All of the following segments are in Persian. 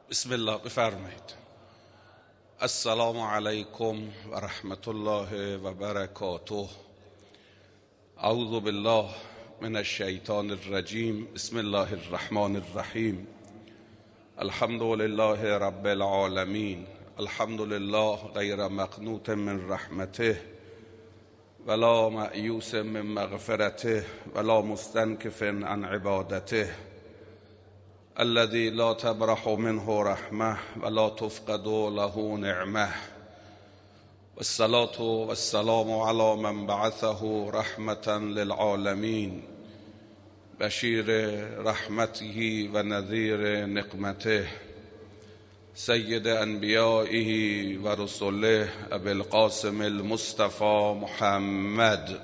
بسم الله. بفرمایید. السلام علیکم و رحمت الله و برکاته. اعوذ بالله من الشیطان الرجیم. بسم الله الرحمن الرحیم. الحمد لله رب العالمین. الحمد لله غیر مقنوط من رحمته ولا مأیوس من مغفرته ولا مستنکف عن عبادته، الذي لا تبرح منه رحمه ولا تفقد له نعمه، والصلاة والسلام على من بعثه رحمة للعالمين بشیر رحمته و نذیر نقمته، سید انبیائه و رسله ابی القاسم المصطفى محمد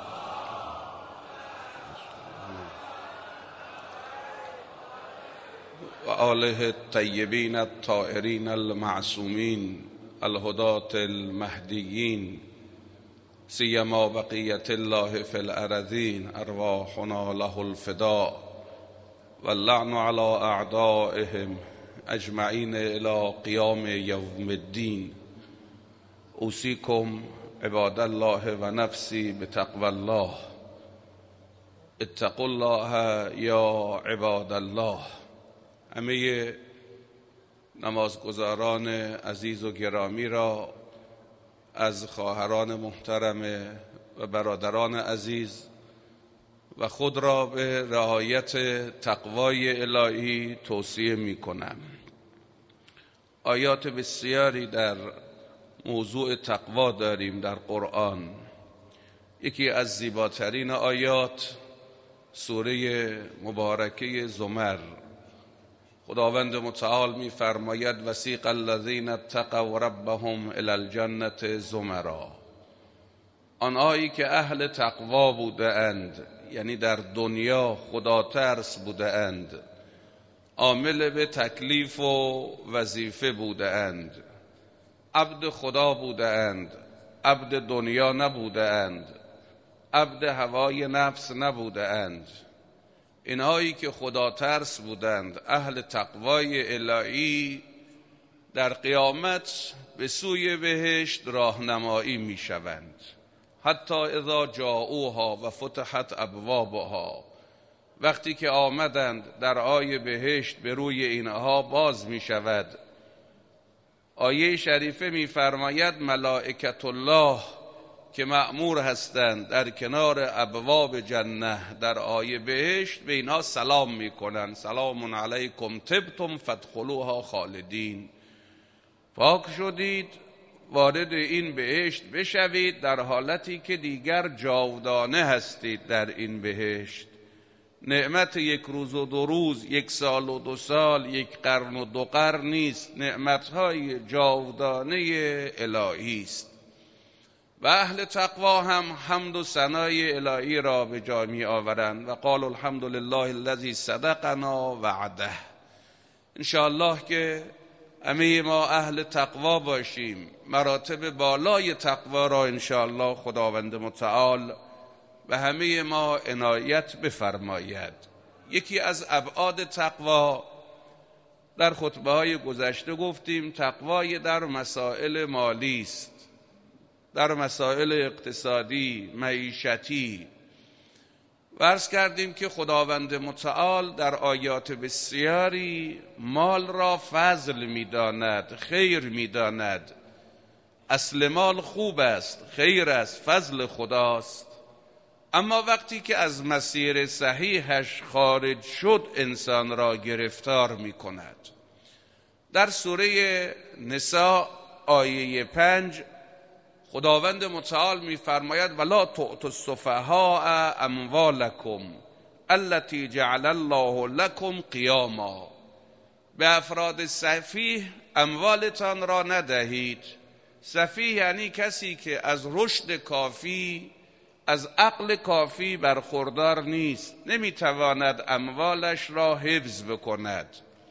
و آله الطیبین الطاهرین المعصومین الهداة المهدیین، سیما بقیة الله فی الارضین، ارواحنا له الفداء واللعن على اعدائهم اجمعین الى قیام یوم الدین. اوصیکم عباد الله و نفسی بتقوى الله. اتقوا الله یا عباد الله. همه نمازگزاران عزیز و گرامی را، از خواهران محترم و برادران عزیز و خود را به رعایت تقوای الهی توصیه می کنم. آیات بسیاری در موضوع تقوا داریم در قرآن. یکی از زیباترین آیات سوره مبارکه زمر. خداوند متعال می فرماید وسیق الذین اتقوا ربهم الی الجنة زمرا. آنهایی که اهل تقوا بوده اند، یعنی در دنیا خدا ترس بوده اند، عامل به تکلیف و وظیفه بوده اند، عبد خدا بوده اند، عبد دنیا نبوده اند، عبد هوای نفس نبوده اند، اینهایی که خدا ترس بودند، اهل تقوای الهی، در قیامت به سوی بهشت راهنمایی می شوند. حتی اذا جاءوها و فتحت ابوابها، وقتی که آمدند درهای بهشت به روی اینها باز می شود. آیه شریفه می فرماید ملائکت الله که مأمور هستند در کنار ابواب جنه در آیه بهشت به اینها سلام می کنند. سلام علیکم طبتم فادخلوها خالدین. پاک شدید، وارد این بهشت بشوید در حالتی که دیگر جاودانه هستید در این بهشت. نعمت یک روز و دو روز، یک سال و دو سال، یک قرن و دو قرن نیست، نعمتهای جاودانه الهی است. و اهل تقوا هم حمد و ثنای الهی را به جا می آورند و قال الحمد لله الذی صدقنا وعده. انشاءالله که همه ما اهل تقوا باشیم، مراتب بالای تقوا را انشاءالله خداوند متعال به همه ما عنایت بفرماید. یکی از ابعاد تقوا در خطبه های گذشته گفتیم، تقوای در مسائل مالی است، در مسائل اقتصادی، معیشتی. عرض کردیم که خداوند متعال در آیات بسیاری مال را فضل می‌داند، خیر می‌داند. اصل مال خوب است، خیر است، فضل خداست. اما وقتی که از مسیر صحیحش خارج شد انسان را گرفتار می‌کند. در سوره نساء آیه 5 خداوند متعال می‌فرماید ولا تؤتوا السفهاء اموالکم التي جعل الله لكم قیاما. به افراد سفیه اموالتان را ندهید. سفیه یعنی کسی که از رشد کافی، از عقل کافی برخوردار نیست، نمیتواند اموالش را حفظ بکند.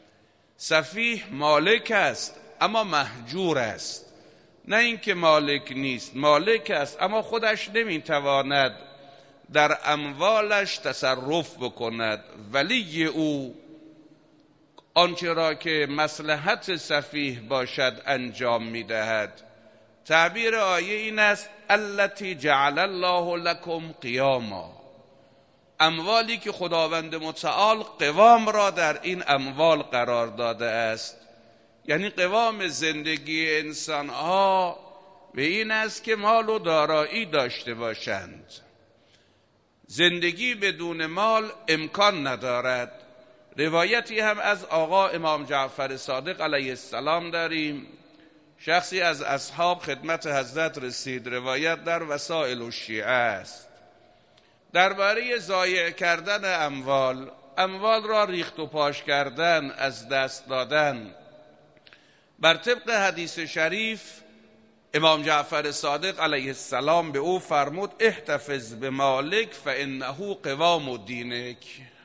سفیه مالک است اما مهجور است، نه اینکه مالک نیست، مالک است اما خودش نمیتواند در اموالش تصرف بکند. ولی او آنچه را که مصلحت سفیه باشد انجام می‌دهد. تعبیر آیه این است: التی جعل الله لکم قیاما، اموالی که خداوند متعال قوام را در این اموال قرار داده است. یعنی قوام زندگی انسانها به این است که مال و دارایی داشته باشند. زندگی بدون مال امکان ندارد. روایتی هم از آقا امام جعفر صادق علیه السلام داریم. شخصی از اصحاب خدمت حضرت رسید، روایت در وسائل الشیعه است، درباره ضایع کردن اموال را ریخت و پاش کردن، از دست دادن. بر طبق حدیث شریف امام جعفر صادق علیه السلام به او فرمود: احتفظ به مالک فانه قوام دینک.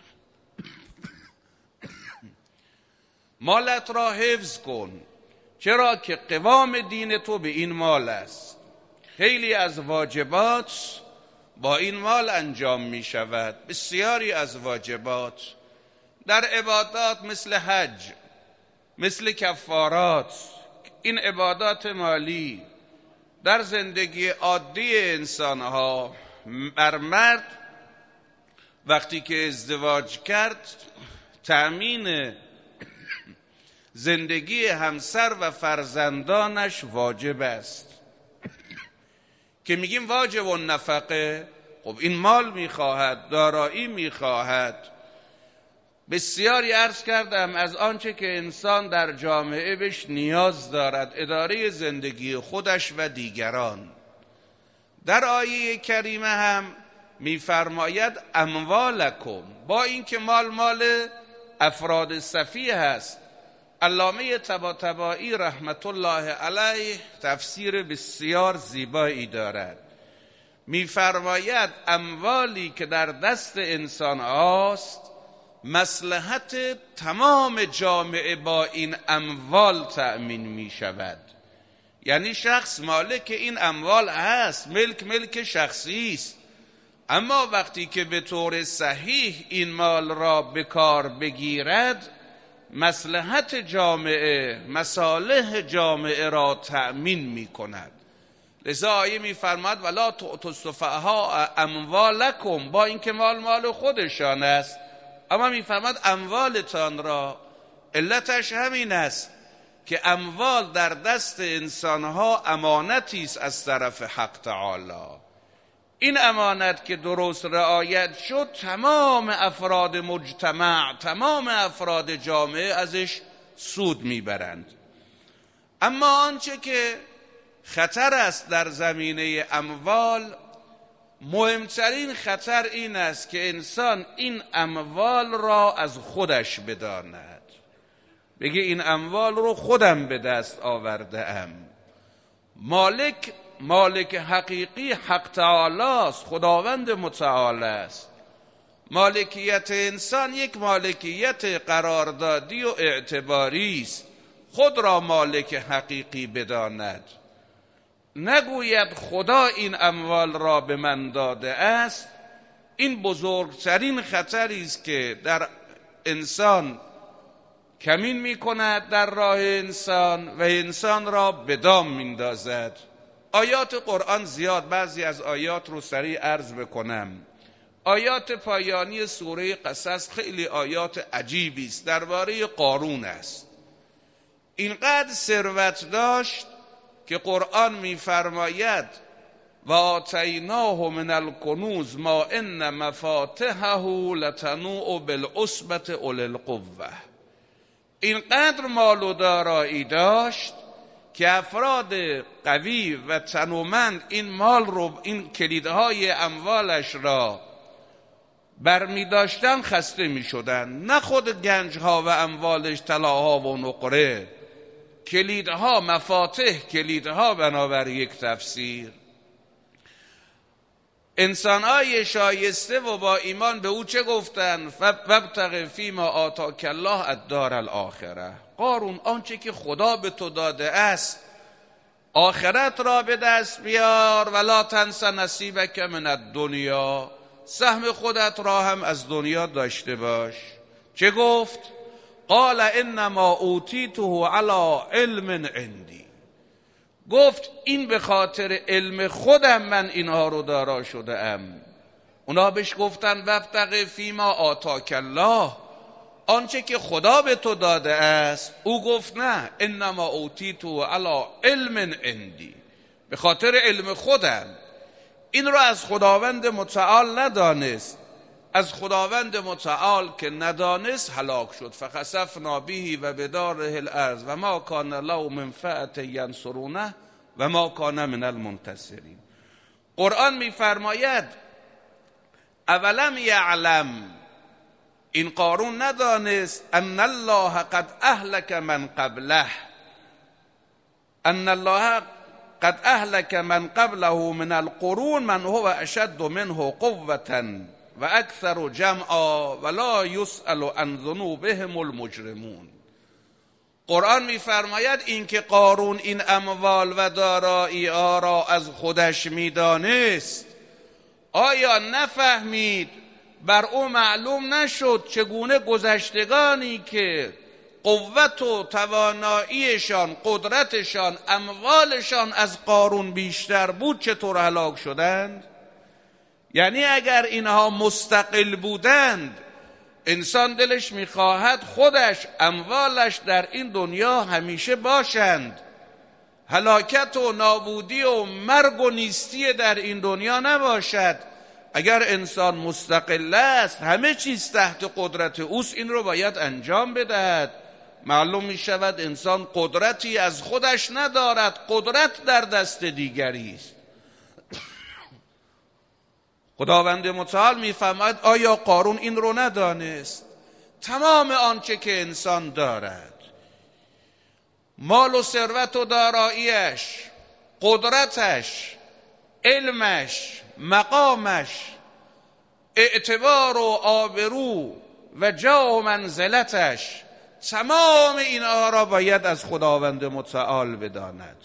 مالت را حفظ کن، چرا که قوام دین تو به این مال است. خیلی از واجبات با این مال انجام می شود. بسیاری از واجبات در عبادات مثل حج، مثل کفارات، این عبادات مالی در زندگی عادی انسانها، بر مرد وقتی که ازدواج کرد تأمین زندگی همسر و فرزندانش واجب است. که میگیم واجب النفقه، خب این مال میخواهد، دارایی میخواهد. بسیاری عرض کردم از آنچه که انسان در جامعه بهش نیاز دارد، اداره زندگی خودش و دیگران. در آیه کریمه هم میفرماید اموالکم، با اینکه مال افراد سفیه هست. علامه طباطبایی رحمت الله علیه تفسیر بسیار زیبایی دارد. میفرماید اموالی که در دست انسان هاست، مصلحت تمام جامعه با این اموال تأمین می شود. یعنی شخص مالک این اموال هست، ملک شخصی است، اما وقتی که به طور صحیح این مال را به کار بگیرد، مصلحت جامعه، مصالح جامعه را تأمین می کند. لذا آیه می فرماید ولا تؤتوا السفهاء اموالکم، با اینکه مال خودشان است، اما می فرماید اموالتان را. علتش همین است که اموال در دست انسانها امانتی است از طرف حق تعالی. این امانت که درست رعایت شد، تمام افراد مجتمع، تمام افراد جامعه ازش سود میبرند. اما آنچه که خطر است در زمینه اموال، مهمترین خطر این است که انسان این اموال را از خودش بداند، بگه این اموال رو خودم به دست آورده ام. مالک حقیقی حق تعالی است، خداوند متعال است. مالکیت انسان یک مالکیت قراردادی و اعتباری است. خود را مالک حقیقی بداند، نگوید خدا این اموال را به من داده است. این بزرگترین خطری است که در انسان کمین می کند در راه انسان و انسان را به دام میندازد. آیات قرآن زیاد، بعضی از آیات رو سریع عرض بکنم. آیات پایانی سوره قصص خیلی آیات عجیبی است، درباره قارون است. اینقدر ثروت داشت که قرآن می‌فرماید و آتیناه من الکنوز ما ان مفاتحه لتنوء بالعصبة اولی القوة. اینقدر مال و دارایی داشت که افراد قوی و تنومند این مال رو، این کلیدهای اموالش را برمی داشتن خسته می شدن. نه خود گنجها و اموالش، طلاها و نقره، کلیدها، مفاتح، کلیدها بنابر یک تفسیر. انسانهای شایسته و با ایمان به او چه گفتن؟ فابتغ فیما آتاک الله الدار الاخره. قارون، آنچه که خدا به تو داده است آخرت را به دست بیار، ولا تنس نصیبک من الدنیا، سهم خودت را هم از دنیا داشته باش. چه گفت؟ قال انما اوتیته علی علم عندی، گفت این به خاطر علم خودم من اینها رو دارا شده ام. اونا بهش گفتن وابتغ فیما آتاک الله، آنچه که خدا به تو داده است. او گفت نه، انما اوتیته علی علم عندی، به خاطر علم خودم. این رو از خداوند متعال ندانست. از خداوند متعال که ندانست هلاک شد. فخسفنا به و بداره الارض و ما کان له من فئة ینصرونه و ما کان من المنتصرین. قرآن میفرماید اولم یعلم، این قارون ندانست ان الله قد اهلک من قبله، ان الله قد اهلک من قبله من القرون من هو اشد منه قوة و اکثر جمعا ولا یسأل عن ذنوبهم المجرمون. قرآن میفرماید این که قارون این اموال و دارایی ها را از خودش میدانست، آیا نفهمید، بر او معلوم نشد چگونه گذشتگانی که قوت و تواناییشان، قدرتشان، اموالشان از قارون بیشتر بود چطور هلاک شدند؟ یعنی اگر اینها مستقل بودند، انسان دلش میخواهد خودش، اموالش در این دنیا همیشه باشند، هلاکت و نابودی و مرگ و نیستی در این دنیا نباشد. اگر انسان مستقل است، همه چیز تحت قدرت اوست، این رو باید انجام بدهد. معلوم می شود انسان قدرتی از خودش ندارد، قدرت در دست دیگری است. خداوند متعال میفرماید آیا قارون این رو ندانست؟ تمام آنچه که انسان دارد، مال و ثروت و داراییش، قدرتش، علمش، مقامش، اعتبار و آبرو و جاه و منزلتش، تمام اینها را باید از خداوند متعال بداند.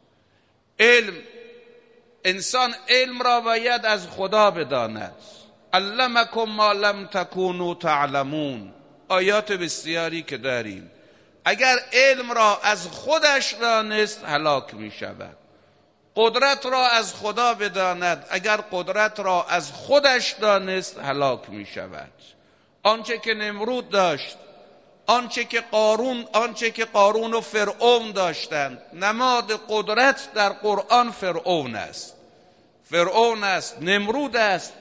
انسان علم را باید از خدا بداند. علمکم ما لم تکونوا تعلمون، آیات بسیاری که داریم. اگر علم را از خودش دانست هلاک می شود. قدرت را از خدا بداند، اگر قدرت را از خودش دانست هلاک می شود. آنچه که نمرود داشت، آنچه که قارون و فرعون داشتند، نماد قدرت در قرآن فرعون است، نمرود است.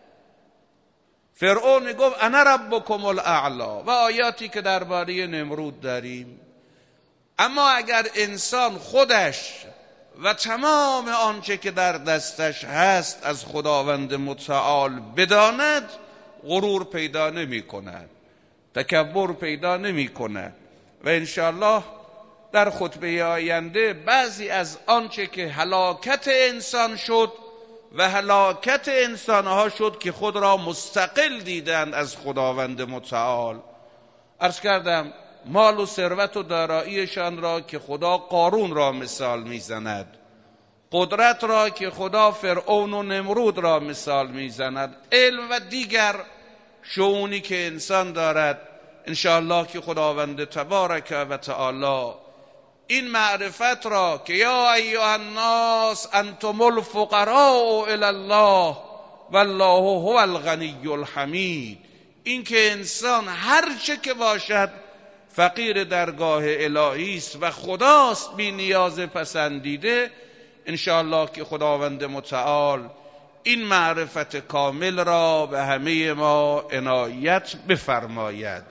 فرعون میگفت انا ربکم الاعلی و آیاتی که درباره نمرود داریم. اما اگر انسان خودش و تمام آنچه که در دستش هست از خداوند متعال بداند، غرور پیدا نمی کند، تکبر پیدا نمی کند. و انشاءالله در خطبه آینده بعضی از آنچه که هلاکت انسان شد و هلاکت انسانها شد که خود را مستقل دیدند از خداوند متعال. عرض کردم مال و ثروت و داراییشان را که خدا قارون را مثال میزند، قدرت را که خدا فرعون و نمرود را مثال میزند، علم و دیگر شئونی که انسان دارد. انشاءالله که خداوند تبارک و تعالی این معرفت را که یا ایها الناس انتم الفقراء الی الله والله هو الغنی الحمید، این که انسان هر چه که باشد فقیر درگاه الهی است و خداست بی نیاز پسندیده. انشاءالله که خداوند متعال این معرفت کامل را به همه ما عنایت بفرماید.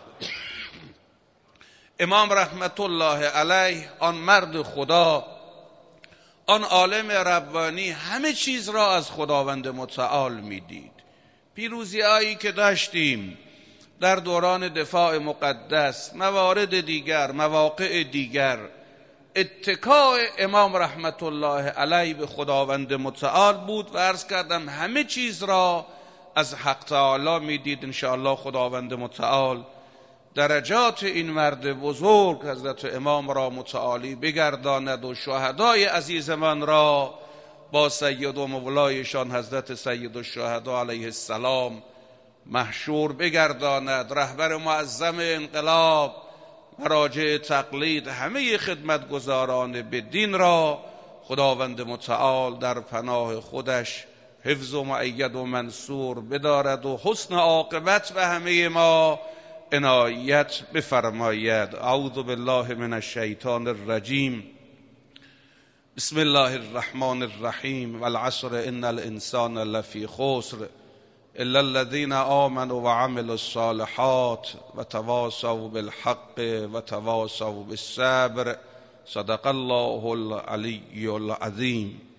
امام رحمت الله علیه، آن مرد خدا، آن عالم ربانی، همه چیز را از خداوند متعال میدید. پیروزی هایی که داشتیم در دوران دفاع مقدس، موارد دیگر، مواقع دیگر، اتکای امام رحمت الله علیه به خداوند متعال بود و عرض کردم همه چیز را از حق تعالی میدید. انشاءالله خداوند متعال درجات این مرد بزرگ حضرت امام را متعالی بگرداند و شهدای عزیزمان را با سید و مولایشان حضرت سید الشهدا علیه السلام محشور بگرداند. رهبر معظم انقلاب، مراجع تقلید، همه خدمتگزاران به دین را خداوند متعال در پناه خودش حفظ و مؤید و منصور بدارد و حسن عاقبت به همه ما عنایت بفرماید. اعوذ بالله من الشیطان الرجیم. بسم الله الرحمن الرحیم. والعصر ان الانسان لفی خسر الا الذين آمنوا وعملوا الصالحات وتواصوا بالحق وتواصوا بالصبر. صدق الله العلی العظیم.